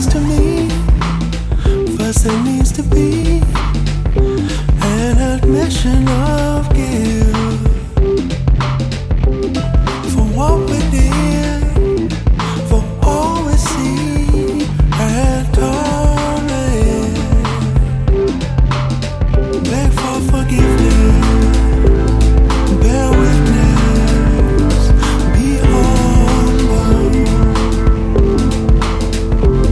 needs to meet. First, there needs to be an admission of